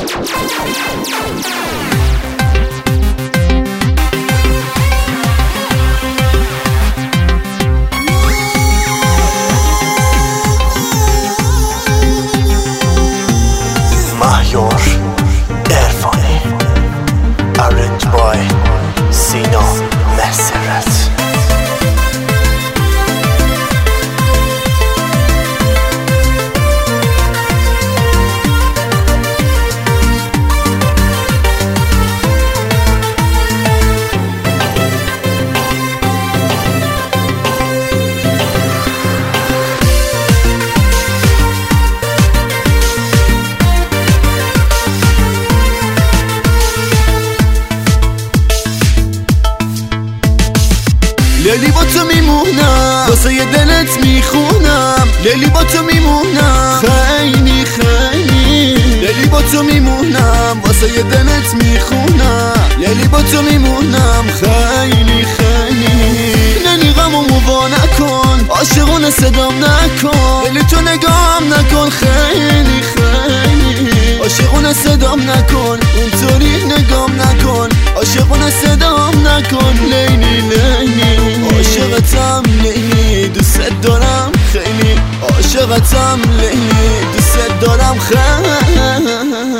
مهیار عرفانی Arranged by سینا مسرت. لیلی با تو میمونم واسه ی دلت میخونم، لیلی با تو میمونم خیلی خیلی، لیلی با تو میمونم واسه ی دلت میخونم، لیلی با تو میمونم خیلی خیلی. لیلی غممو وا نکن، عاشقانه صدام نکن، لیلی تو نگام نکن خیلی خیلی، عاشقانه صدام نکن، اونطوری نگام نکن، عاشقانه صدام نکن لیلی لیلی. عاشقتم لیلی دوست دارم خیلی، عاشقتم لیلی دوست دارم خیلی.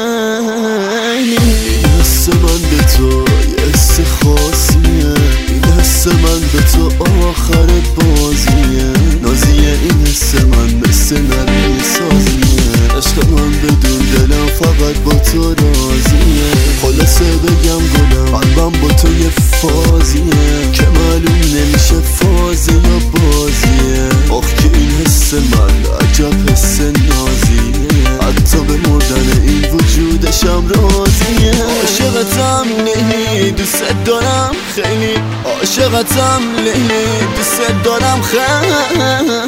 این حس من به تو یه حس خاصیه، این حس من به تو آخر بازیه، نازیه این حس من مثل نرمی سازیه، عشق من بدون دلم فقط با تو رازیه، خلاصه بگم گلم قلبم با تو یه فازیه که معلوم نمیشه فازه یا بازیه. آخ که این حس من عجب حس نازیه، حتی به مردن این وجودشم راضیه. عاشقتم لیلی دوست دارم خیلی، عاشقتم لیلی دوست دارم خیلی.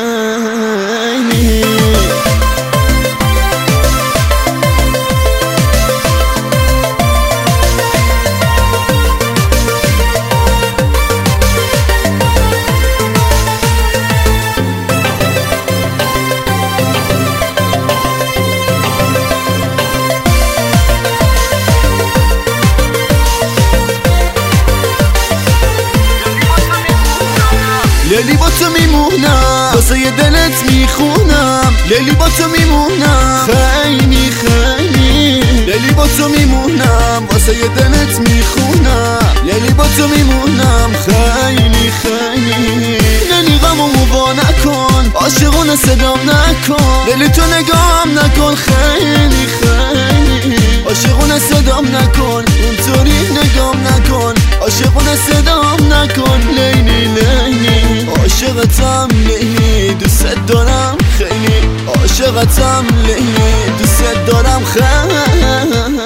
لیلی با تو میمونم واسه ی دلت میخونم، لیلی با تو میمونم خیلی خیلی، لیلی با تو میمونم واسه ی دلت میخونم، لیلی با تو میمونم خیلی خیلی. لیلی غممو وا نکن، عاشقانه صدام نکن، لیلی تو نگام نکن خیلی خیلی، عاشقانه صدام نکن، اونطوری نگام نکن، عاشقانه صدام نکن لیلی لیلی. عاشقتم لیلی دوست دارم خیلی، عاشقتم لیلی دوست دارم خیلی.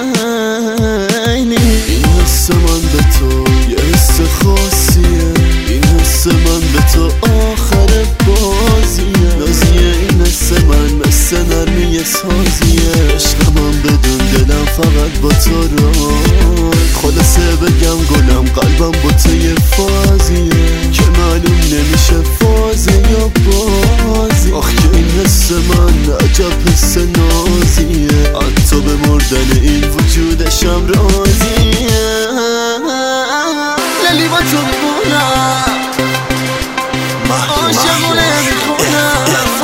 این حس من به تو یه حس خاصیه، این حس من به تو آخر بازیه، نازیه این حس من مثل نرمی سازیه، عشق من بدون دلم فقط با تو رای، خلاصه بگم گلم قلبم با تو یه فازیه که معلوم نمیشه فازه یا بازی. آخ که این حس من عجب حس نازیه، حتی به مردن این وجودشم راضیه. لیلی با تو میمونم عاشقانه میخونم،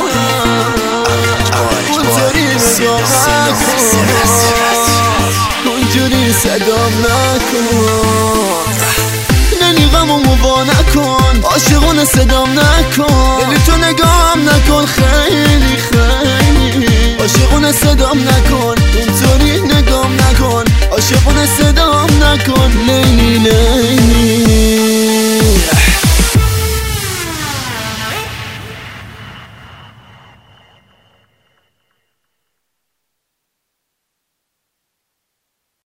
اونطوری نگام نکن، اونجوری صدام نکن، لیلی غممو وا نکن، عاشقانه صدام نکن، لیلی تو نگام نکن خیلی خیلی، عاشقانه صدام نکن، اونطوری نگام نکن، عاشقانه صدام نکن لیلی لیلی.